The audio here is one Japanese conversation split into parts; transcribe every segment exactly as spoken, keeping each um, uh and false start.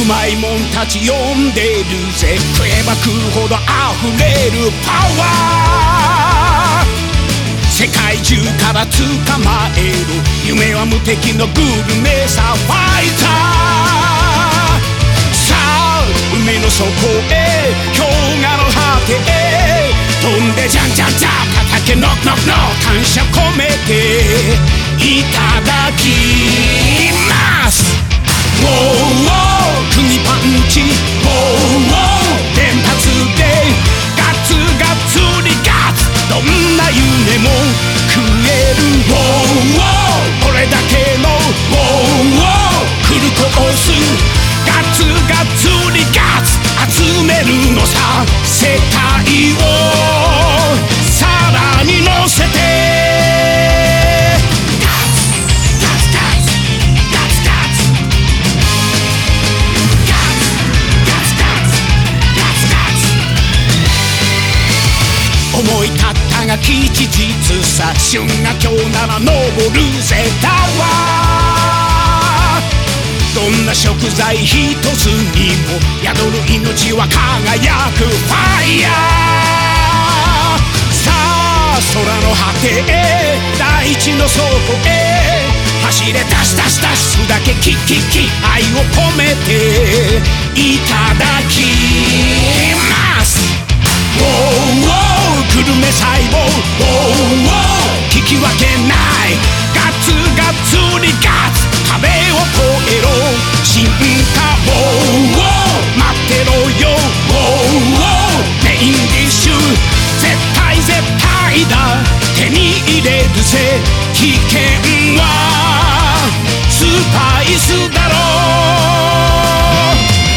まいもんたち呼んでるぜ。食えば食うほど溢れるパワー、世界中から捕まえる夢は無敵のグルメさ。ファイターさあ海の底へ氷河の果てへ飛んでじゃんじゃんじゃん叩けノックノックノック感謝込めていただきます。ウォーウォー釘パンチウォーウォー連発でガツガツリガツどんな夢も食える。ウォーウォーこれだけのウォーウォーフルコースガツガツリガツ集めるのさ。世界をさらに乗せて思い立ったが吉日さ。旬が今日なら登るぜタワー。どんな食材一つにも宿る命は輝くファイヤー。さあ空の果てへ大地の底へ走れダッシュダッシュダッシュだけキッキッキ愛を込めていただきます。ウォーウォーグルメ細胞ウォーウォー引き分けないガツガツリガツ壁を越えろ進化ウォーウォー待ってろよウォーウォーメインディッシュ絶対絶対だ手に入れるぜ。危険はスパイスだろう。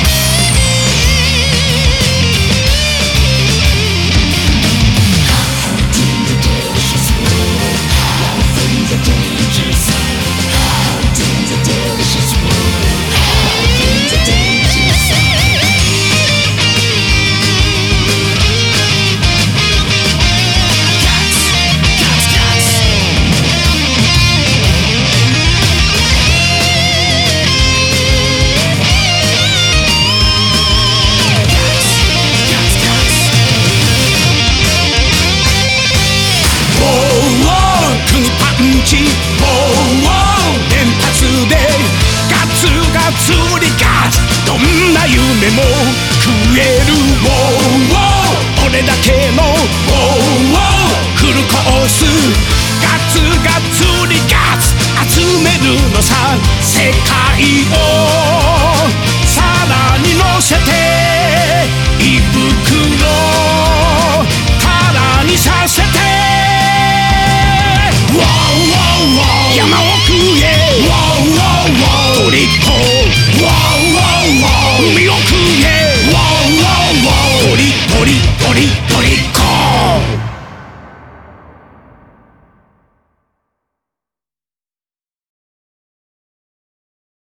ウォーウォー連発でガツガツリガツどんな夢も食える。ウォーウォー俺だけのウォーウォーフルコースガツガツリガツ集めるのさ。世界をさらに乗せて胃袋